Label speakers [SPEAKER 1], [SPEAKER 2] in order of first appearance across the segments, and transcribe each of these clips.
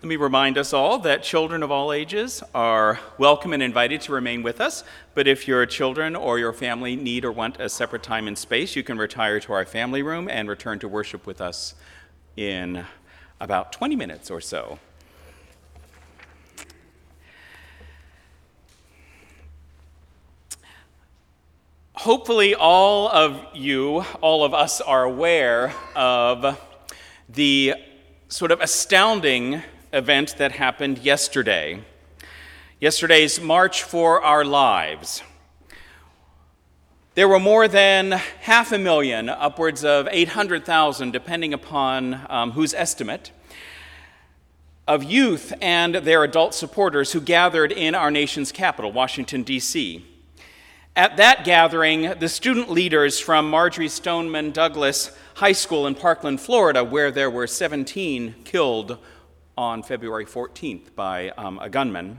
[SPEAKER 1] Let me remind us all that children of all ages are welcome and invited to remain with us, but if your children or your family need or want a separate time and space, you can retire to our family room and return to worship with us in about 20 minutes or so. Hopefully all of us are aware of the sort of astounding event that happened yesterday. Yesterday's March for Our Lives. There were more than 500,000, upwards of 800,000, depending upon whose estimate, of youth and their adult supporters who gathered in our nation's capital, Washington, D.C. At that gathering, the student leaders from Marjory Stoneman Douglas High School in Parkland, Florida, where there were 17 killed on February 14th by a gunman.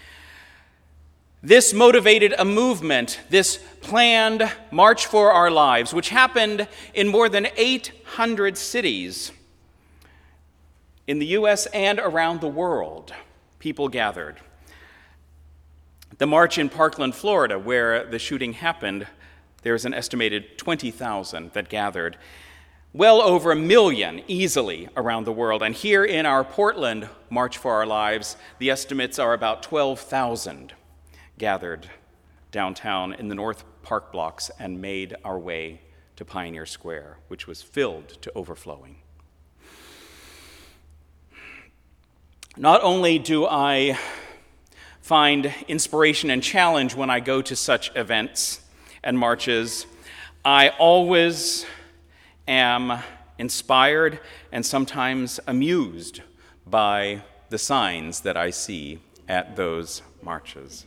[SPEAKER 1] This motivated a movement, this planned March for Our Lives, which happened in more than 800 cities in the U.S. and around the world. People gathered. The march in Parkland, Florida, where the shooting happened, there's an estimated 20,000 that gathered. Well over 1 million easily around the world. And here in our Portland March for Our Lives, the estimates are about 12,000 gathered downtown in the North Park blocks and made our way to Pioneer Square, which was filled to overflowing. Not only do I find inspiration and challenge when I go to such events and marches, I always am inspired and sometimes amused by the signs that I see at those marches.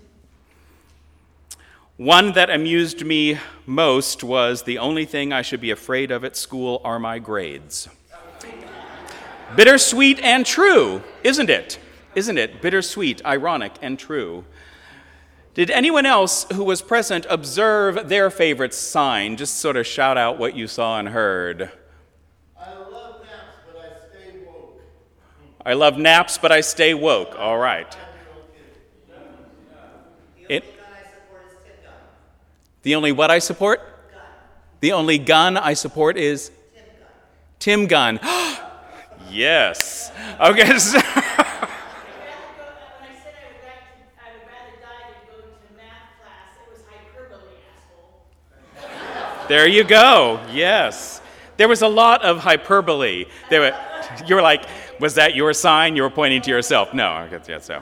[SPEAKER 1] One that amused me most was, "The only thing I should be afraid of at school are my grades." Bittersweet and true, isn't it? Isn't it? Bittersweet, ironic, and true. Did anyone else who was present observe their favorite sign? Just sort of shout out what you saw and heard.
[SPEAKER 2] I love naps, but I stay woke.
[SPEAKER 1] I love naps, but I stay woke. All right. The only what I support? Gun. The only gun I support is? Tim Gunn. Yes. Okay. So there you go. Yes. There was a lot of hyperbole. You were like, was that your sign? You were pointing to yourself. No. Okay, so.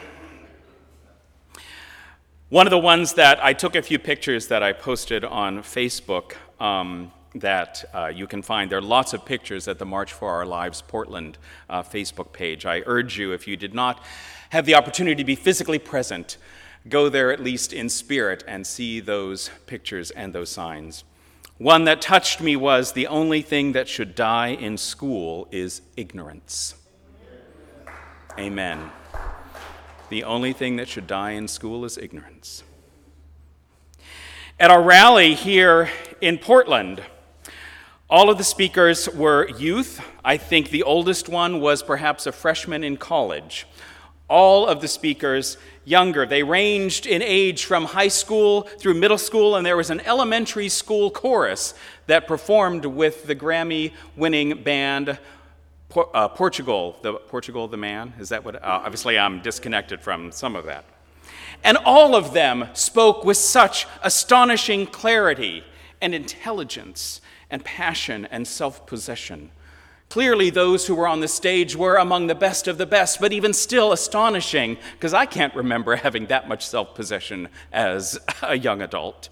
[SPEAKER 1] One of the ones that I took a few pictures that I posted on Facebook that you can find. There are lots of pictures at the March for Our Lives Portland Facebook page. I urge you, if you did not have the opportunity to be physically present, go there at least in spirit and see those pictures and those signs. One that touched me was, "The only thing that should die in school is ignorance." Amen. The only thing that should die in school is ignorance. At our rally here in Portland, all of the speakers were youth. I think the oldest one was perhaps a freshman in college. All of the speakers younger. They ranged in age from high school through middle school, and there was an elementary school chorus that performed with the Grammy-winning band Portugal the Man. Is that what? Obviously, I'm disconnected from some of that. And all of them spoke with such astonishing clarity and intelligence and passion and self-possession. Clearly, those who were on the stage were among the best of the best, but even still astonishing, because I can't remember having that much self-possession as a young adult.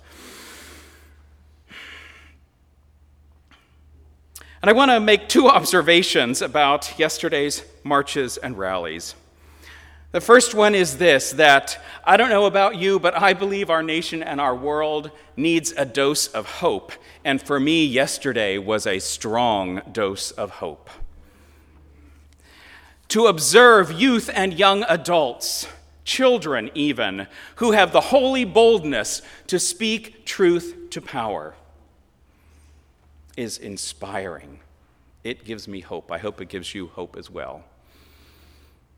[SPEAKER 1] And I want to make two observations about yesterday's marches and rallies. The first one is this, that I don't know about you, but I believe our nation and our world needs a dose of hope. And for me, yesterday was a strong dose of hope. To observe youth and young adults, children even, who have the holy boldness to speak truth to power is inspiring. It gives me hope. I hope it gives you hope as well.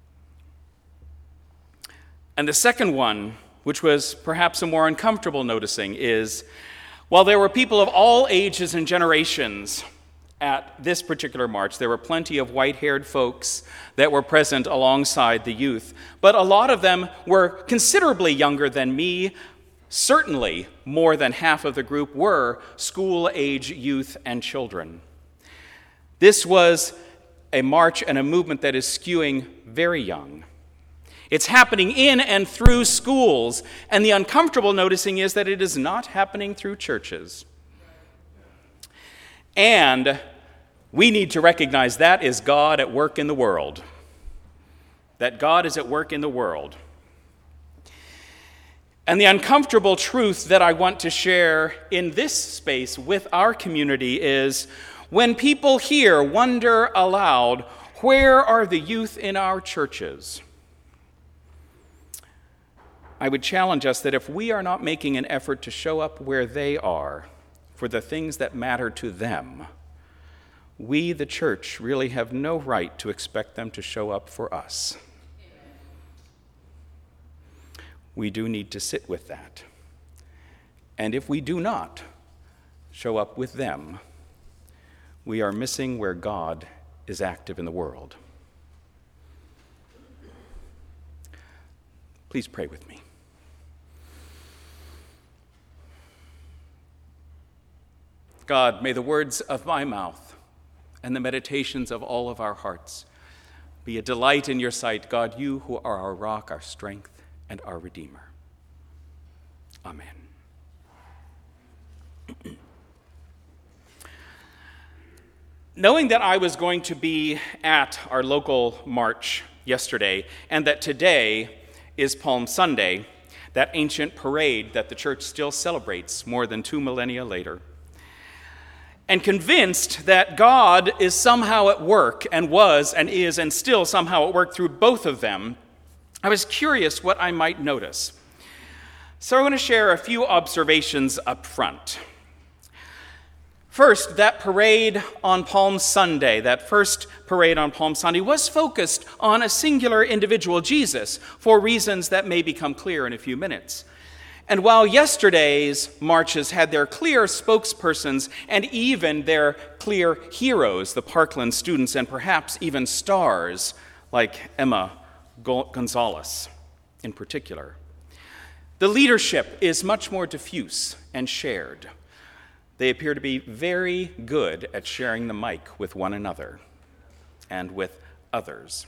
[SPEAKER 1] And the second one, which was perhaps a more uncomfortable noticing, is while there were people of all ages and generations at this particular march, there were plenty of white-haired folks that were present alongside the youth, but a lot of them were considerably younger than me. Certainly, more than half of the group were school-age youth and children. This was a march and a movement that is skewing very young. It's happening in and through schools, and the uncomfortable noticing is that it is not happening through churches. And we need to recognize that is God at work in the world. That God is at work in the world. And the uncomfortable truth that I want to share in this space with our community is when people here wonder aloud, where are the youth in our churches? I would challenge us that if we are not making an effort to show up where they are for the things that matter to them, we, the church, really have no right to expect them to show up for us. We do need to sit with that. And if we do not show up with them, we are missing where God is active in the world. Please pray with me. God, may the words of my mouth and the meditations of all of our hearts be a delight in your sight, God, you who are our rock, our strength, and our Redeemer. Amen. Knowing that I was going to be at our local march yesterday, and that today is Palm Sunday, that ancient parade that the church still celebrates more than 2 millennia later, and convinced that God is somehow at work, and was and is and still somehow at work through both of them, I was curious what I might notice. So I want to share a few observations up front. First, that parade on Palm Sunday, that first parade on Palm Sunday, was focused on a singular individual, Jesus, for reasons that may become clear in a few minutes. And while yesterday's marches had their clear spokespersons and even their clear heroes, the Parkland students, and perhaps even stars like Emma Gonzalez in particular, the leadership is much more diffuse and shared. They appear to be very good at sharing the mic with one another and with others.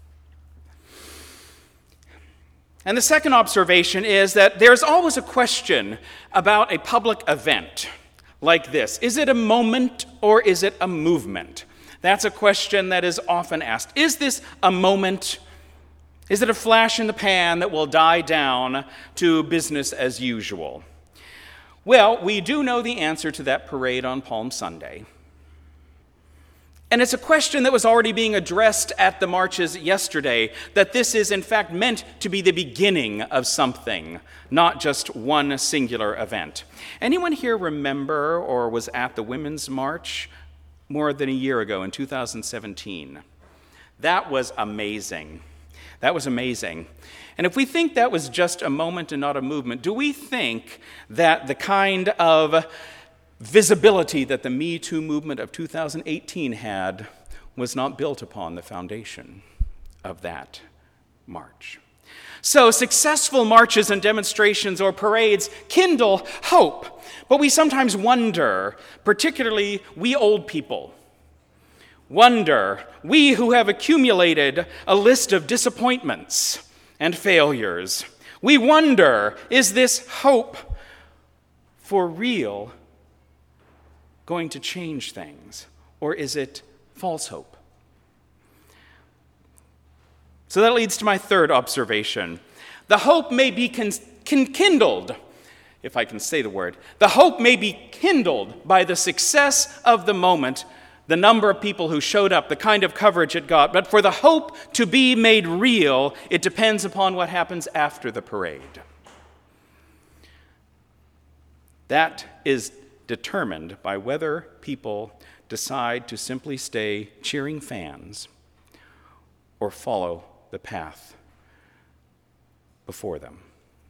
[SPEAKER 1] And the second observation is that there's always a question about a public event like this. Is it a moment or is it a movement? That's a question that is often asked. Is this a moment? Is it a flash in the pan that will die down to business as usual? Well, we do know the answer to that parade on Palm Sunday. And it's a question that was already being addressed at the marches yesterday, that this is in fact meant to be the beginning of something, not just one singular event. Anyone here remember or was at the Women's March more than a year ago in 2017? That was amazing. That was amazing. And if we think that was just a moment and not a movement, do we think that the kind of visibility that the Me Too movement of 2018 had was not built upon the foundation of that march? So successful marches and demonstrations or parades kindle hope, but we sometimes wonder, particularly we old people, we who have accumulated a list of disappointments and failures, we wonder, is this hope for real going to change things, or is it false hope? So that leads to my third observation. The hope may be kindled, if I can say the word. The hope may be kindled by the success of the moment, the number of people who showed up, the kind of coverage it got. But for the hope to be made real, it depends upon what happens after the parade. That is determined by whether people decide to simply stay cheering fans or follow the path before them.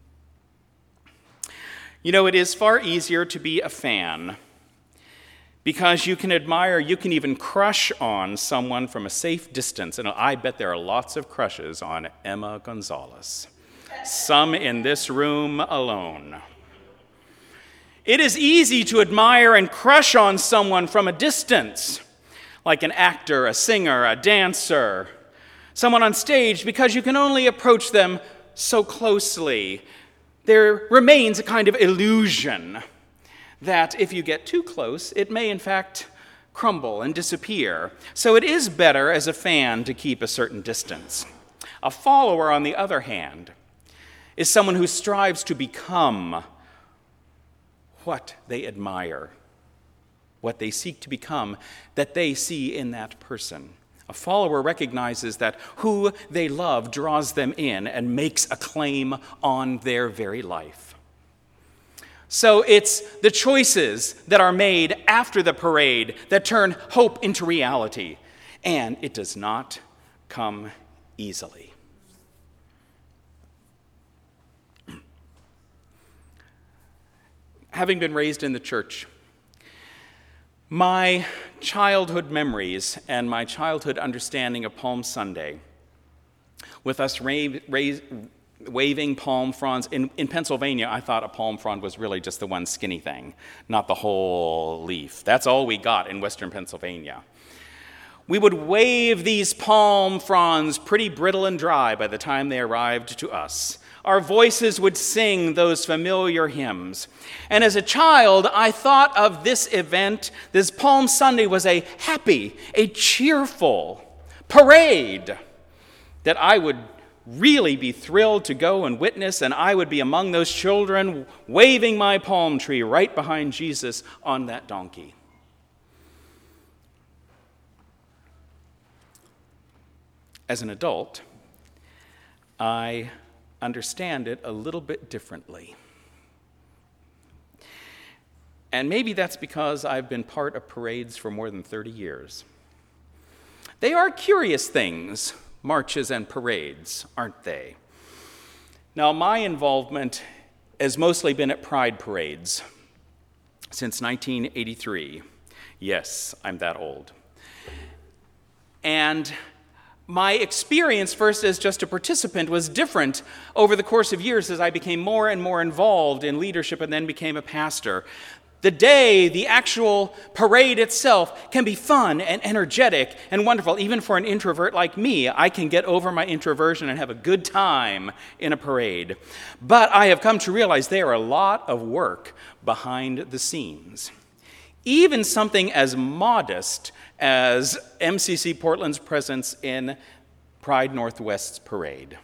[SPEAKER 1] You know, it is far easier to be a fan because you can admire, you can even crush on someone from a safe distance. And I bet there are lots of crushes on Emma Gonzalez. Some in this room alone. It is easy to admire and crush on someone from a distance, like an actor, a singer, a dancer, someone on stage, because you can only approach them so closely. There remains a kind of illusion that if you get too close, it may in fact crumble and disappear. So it is better as a fan to keep a certain distance. A follower, on the other hand, is someone who strives to become what they admire, what they seek to become, that they see in that person. A follower recognizes that who they love draws them in and makes a claim on their very life. So it's the choices that are made after the parade that turn hope into reality, and it does not come easily. Having been raised in the church, my childhood memories and my childhood understanding of Palm Sunday, with us waving palm fronds. In Pennsylvania, I thought a palm frond was really just the one skinny thing, not the whole leaf. That's all we got in western Pennsylvania. We would wave these palm fronds pretty brittle and dry by the time they arrived to us. Our voices would sing those familiar hymns. And as a child, I thought of this event, this Palm Sunday, was a happy, a cheerful parade that I would really be thrilled to go and witness, and I would be among those children waving my palm tree right behind Jesus on that donkey. As an adult, I understand it a little bit differently. And maybe that's because I've been part of parades for more than 30 years. They are curious things, marches and parades, aren't they? Now, my involvement has mostly been at pride parades since 1983. Yes, I'm that old. And my experience, first as just a participant, was different over the course of years as I became more and more involved in leadership and then became a pastor. The day, the actual parade itself, can be fun and energetic and wonderful. Even for an introvert like me, I can get over my introversion and have a good time in a parade. But I have come to realize there are a lot of work behind the scenes. Even something as modest as MCC Portland's presence in Pride Northwest's parade.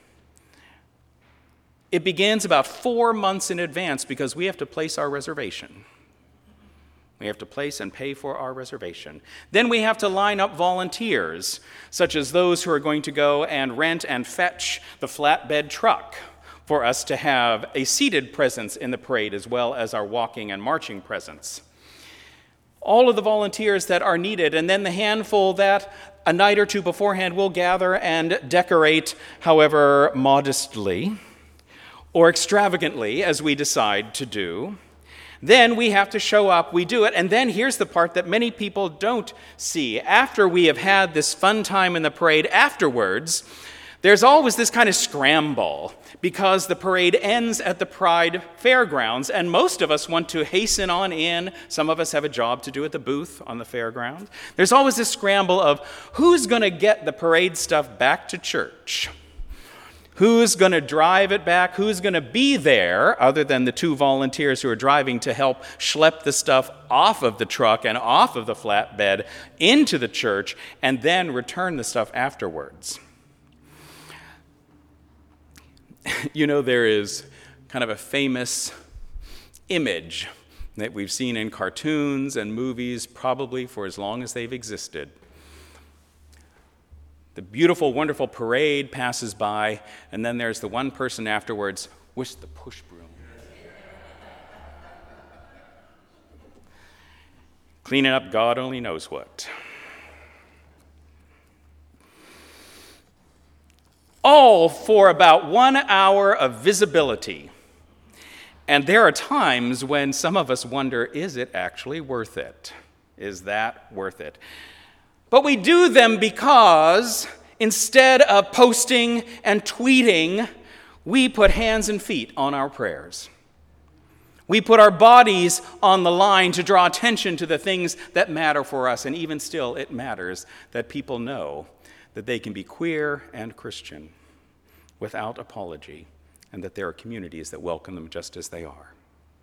[SPEAKER 1] It begins about 4 months in advance because we have to place our reservation. We have to place and pay for our reservation. Then we have to line up volunteers, such as those who are going to go and rent and fetch the flatbed truck for us to have a seated presence in the parade as well as our walking and marching presence. All of the volunteers that are needed, and then the handful that a night or two beforehand will gather and decorate, however modestly or extravagantly as we decide to do. Then we have to show up, we do it, and then here's the part that many people don't see. After we have had this fun time in the parade, afterwards, there's always this kind of scramble because the parade ends at the Pride Fairgrounds, and most of us want to hasten on in. Some of us have a job to do at the booth on the fairground. There's always this scramble of who's going to get the parade stuff back to church? Who's going to drive it back? Who's going to be there, other than the 2 volunteers who are driving to help schlep the stuff off of the truck and off of the flatbed into the church, and then return the stuff afterwards? You know, there is kind of a famous image that we've seen in cartoons and movies probably for as long as they've existed. The beautiful, wonderful parade passes by, and then there's the one person afterwards with the push broom. Cleaning up God only knows what. all for about 1 hour of visibility. And there are times when some of us wonder, is it actually worth it? Is that worth it? But we do them because instead of posting and tweeting, we put hands and feet on our prayers. We put our bodies on the line to draw attention to the things that matter for us. And even still, it matters that people know that they can be queer and Christian without apology, and that there are communities that welcome them just as they are.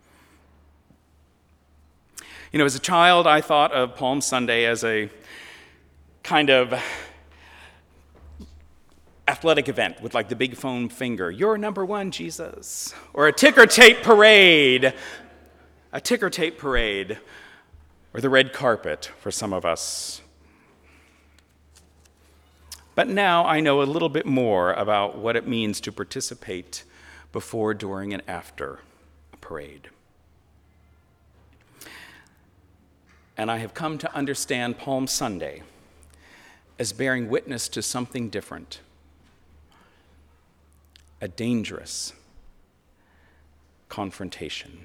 [SPEAKER 1] You know, as a child, I thought of Palm Sunday as a kind of athletic event with like the big foam finger. You're number one, Jesus. Or a ticker tape parade. A ticker tape parade. Or the red carpet for some of us. But now I know a little bit more about what it means to participate before, during, and after a parade. And I have come to understand Palm Sunday as bearing witness to something different, a dangerous confrontation.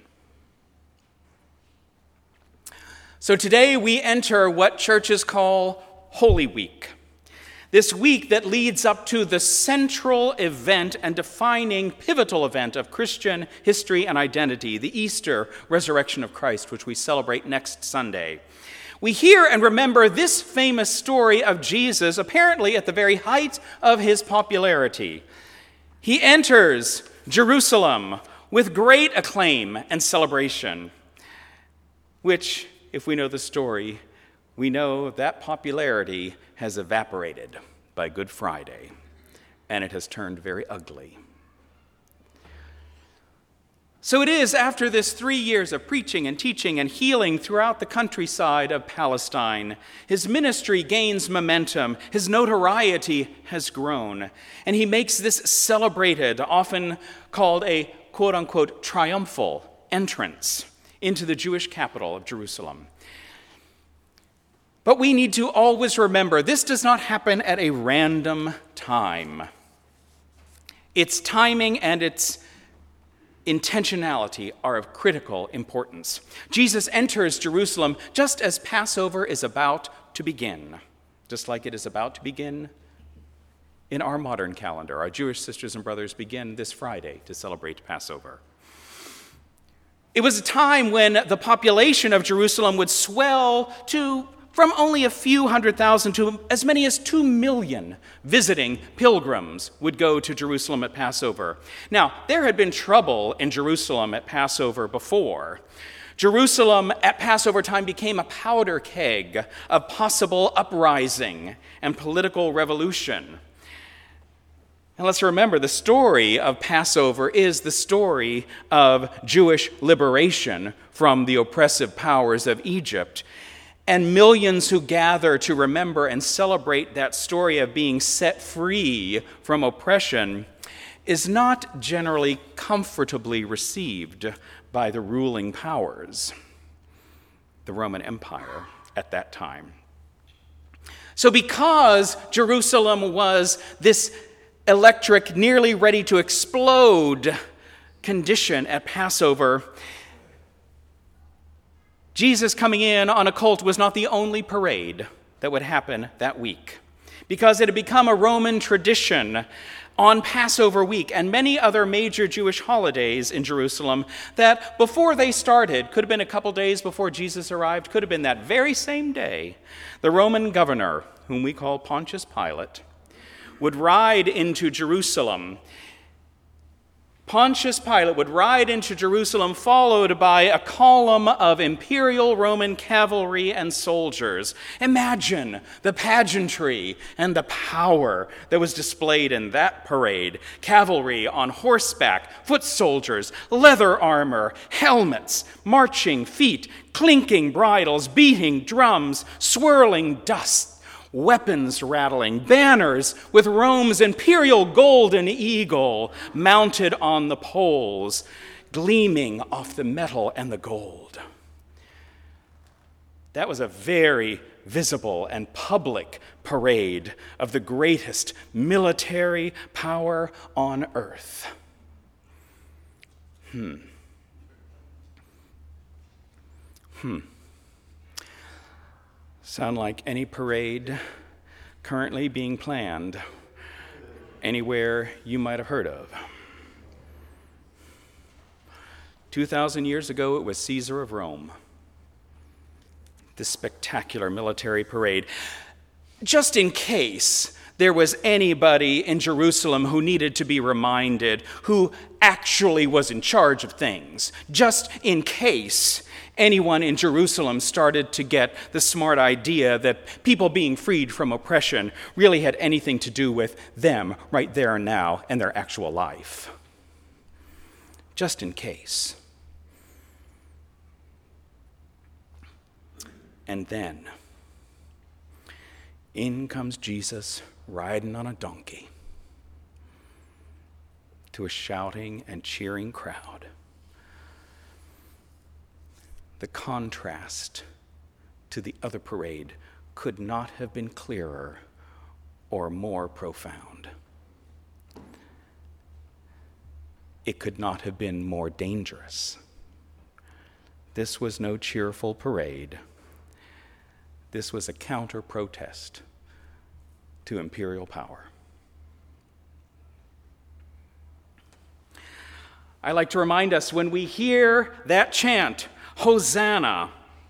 [SPEAKER 1] So today we enter what churches call Holy Week. This week that leads up to the central event and defining pivotal event of Christian history and identity, the Easter resurrection of Christ, which we celebrate next Sunday. We hear and remember this famous story of Jesus, apparently at the very height of his popularity. He enters Jerusalem with great acclaim and celebration, which, if we know the story, we know that popularity has evaporated by Good Friday, and it has turned very ugly. So it is after this 3 years of preaching and teaching and healing throughout the countryside of Palestine, his ministry gains momentum, his notoriety has grown, and he makes this celebrated, often called a quote-unquote triumphal entrance into the Jewish capital of Jerusalem. But we need to always remember, this does not happen at a random time. Its timing and its intentionality are of critical importance. Jesus enters Jerusalem just as Passover is about to begin, just like it is about to begin in our modern calendar. Our Jewish sisters and brothers begin this Friday to celebrate Passover. It was a time when the population of Jerusalem would swell from only a few 100,000 to as many as 2 million visiting pilgrims would go to Jerusalem at Passover. Now, there had been trouble in Jerusalem at Passover before. Jerusalem at Passover time became a powder keg of possible uprising and political revolution. And let's remember, the story of Passover is the story of Jewish liberation from the oppressive powers of Egypt. And millions who gather to remember and celebrate that story of being set free from oppression is not generally comfortably received by the ruling powers, the Roman Empire at that time. So because Jerusalem was this electric, nearly ready to explode condition at Passover, Jesus coming in on a colt was not the only parade that would happen that week, because it had become a Roman tradition on Passover week and many other major Jewish holidays in Jerusalem that before they started, could have been a couple days before Jesus arrived, could have been that very same day, the Roman governor, whom we call Pontius Pilate, would ride into Jerusalem. Pontius Pilate would ride into Jerusalem, followed by a column of imperial Roman cavalry and soldiers. Imagine the pageantry and the power that was displayed in that parade. Cavalry on horseback, foot soldiers, leather armor, helmets, marching feet, clinking bridles, beating drums, swirling dust, weapons rattling, banners with Rome's imperial golden eagle mounted on the poles, gleaming off the metal and the gold. That was a very, visible and public parade of the greatest military power on earth. Sound like any parade currently being planned anywhere you might have heard of. 2,000 years ago, it was Caesar of Rome. This spectacular military parade. Just in case there was anybody in Jerusalem who needed to be reminded who actually was in charge of things, just in case anyone in Jerusalem started to get the smart idea that people being freed from oppression really had anything to do with them right there and now and their actual life. Just in case. And then, in comes Jesus riding on a donkey to a shouting and cheering crowd. The contrast to the other parade could not have been clearer or more profound. It could not have been more dangerous. This was no cheerful parade. This was a counter-protest to imperial power. I like to remind us when we hear that chant, Hosanna.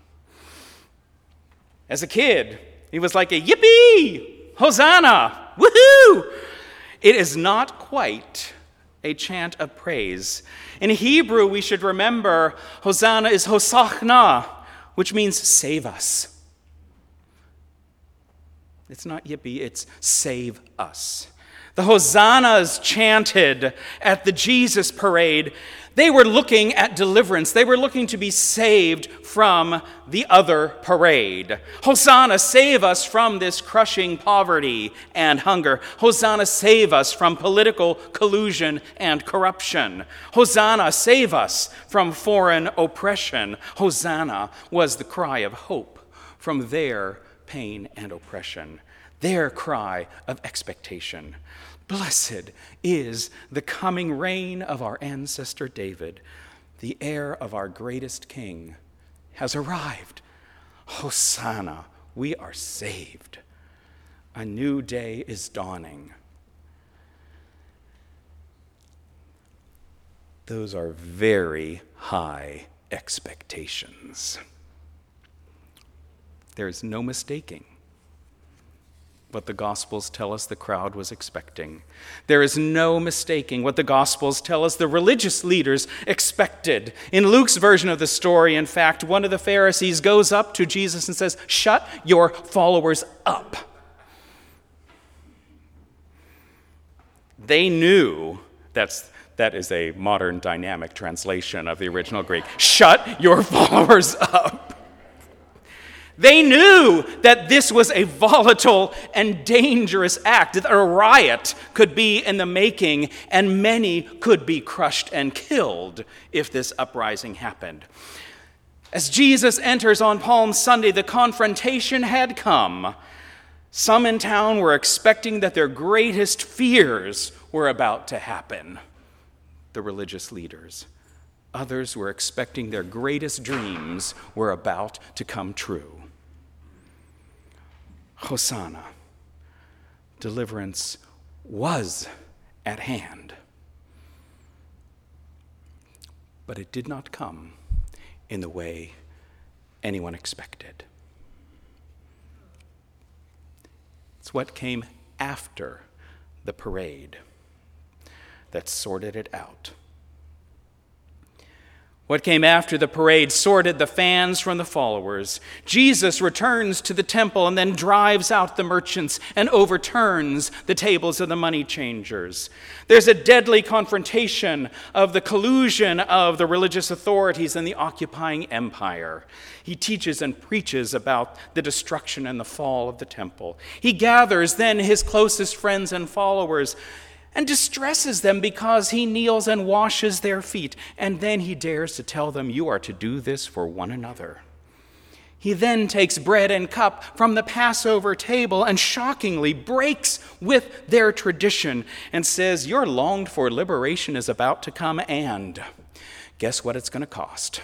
[SPEAKER 1] As a kid, it was like a yippee, Hosanna, woohoo! It is not quite a chant of praise. In Hebrew, we should remember Hosanna is Hosachna, which means save us. It's not yippee, it's save us. The hosannas chanted at the Jesus parade, they were looking at deliverance. They were looking to be saved from the other parade. Hosanna, save us from this crushing poverty and hunger. Hosanna, save us from political collusion and corruption. Hosanna, save us from foreign oppression. Hosanna was the cry of hope from their pain and oppression, their cry of expectation. Blessed is the coming reign of our ancestor David. The heir of our greatest king has arrived. Hosanna, we are saved. A new day is dawning. Those are very high expectations. There's no mistaking what the Gospels tell us the crowd was expecting. There is no mistaking what the Gospels tell us the religious leaders expected. In Luke's version of the story, in fact, one of the Pharisees goes up to Jesus and says, "Shut your followers up." They knew that is a modern dynamic translation of the original Greek. Shut your followers up. They knew that this was a volatile and dangerous act, that a riot could be in the making, and many could be crushed and killed if this uprising happened. As Jesus enters on Palm Sunday, the confrontation had come. Some in town were expecting that their greatest fears were about to happen, the religious leaders. Others were expecting their greatest dreams were about to come true. Hosanna, deliverance was at hand. But it did not come in the way anyone expected. It's what came after the parade that sorted it out. What came after the parade sorted the fans from the followers. Jesus returns to the temple and then drives out the merchants and overturns the tables of the money changers. There's a deadly confrontation of the collusion of the religious authorities and the occupying empire. He teaches and preaches about the destruction and the fall of the temple. He gathers then his closest friends and followers and distresses them because he kneels and washes their feet. And then he dares to tell them, you are to do this for one another. He then takes bread and cup from the Passover table and shockingly breaks with their tradition and says, your longed-for liberation is about to come, and guess what it's going to cost?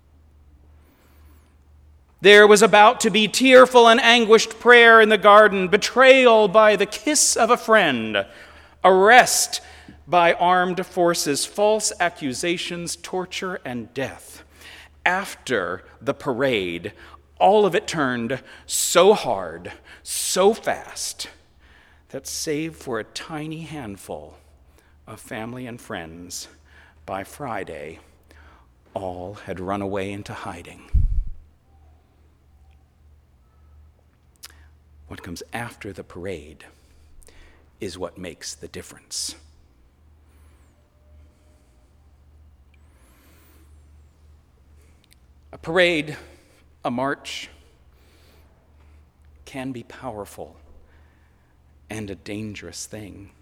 [SPEAKER 1] There was about to be tearful and anguished prayer in the garden, betrayal by the kiss of a friend, arrest by armed forces, false accusations, torture, and death. After the parade, all of it turned so hard, so fast, that save for a tiny handful of family and friends, by Friday, all had run away into hiding. What comes after the parade is what makes the difference. A parade, a march, can be powerful and a dangerous thing.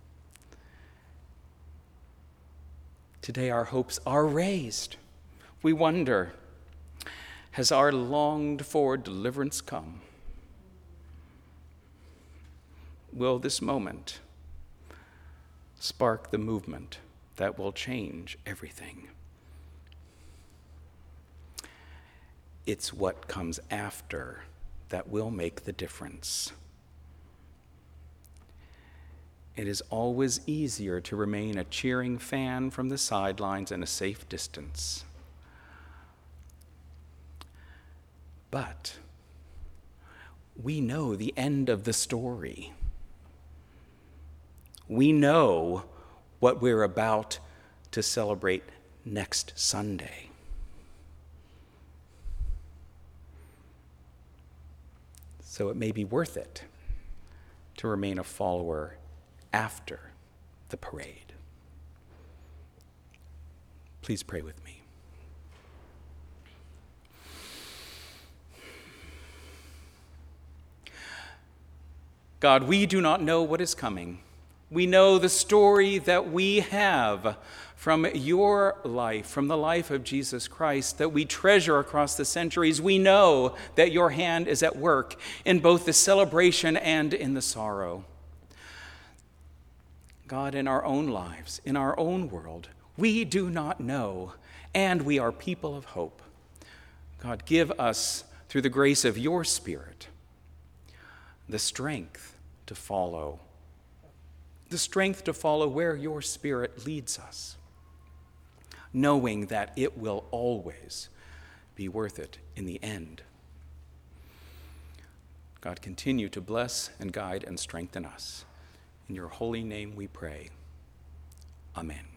[SPEAKER 1] Today our hopes are raised. We wonder, has our longed-for deliverance come? Will this moment spark the movement that will change everything? It's what comes after that will make the difference. It is always easier to remain a cheering fan from the sidelines and a safe distance. But we know the end of the story. We know what we're about to celebrate next Sunday. So it may be worth it to remain a follower after the parade. Please pray with me. God, we do not know what is coming. We know the story that we have from your life, from the life of Jesus Christ, that we treasure across the centuries. We know that your hand is at work in both the celebration and in the sorrow. God, in our own lives, in our own world, we do not know, and we are people of hope. God, give us, through the grace of your Spirit, the strength to follow where your Spirit leads us, knowing that it will always be worth it in the end. God, continue to bless and guide and strengthen us. In your holy name we pray. Amen.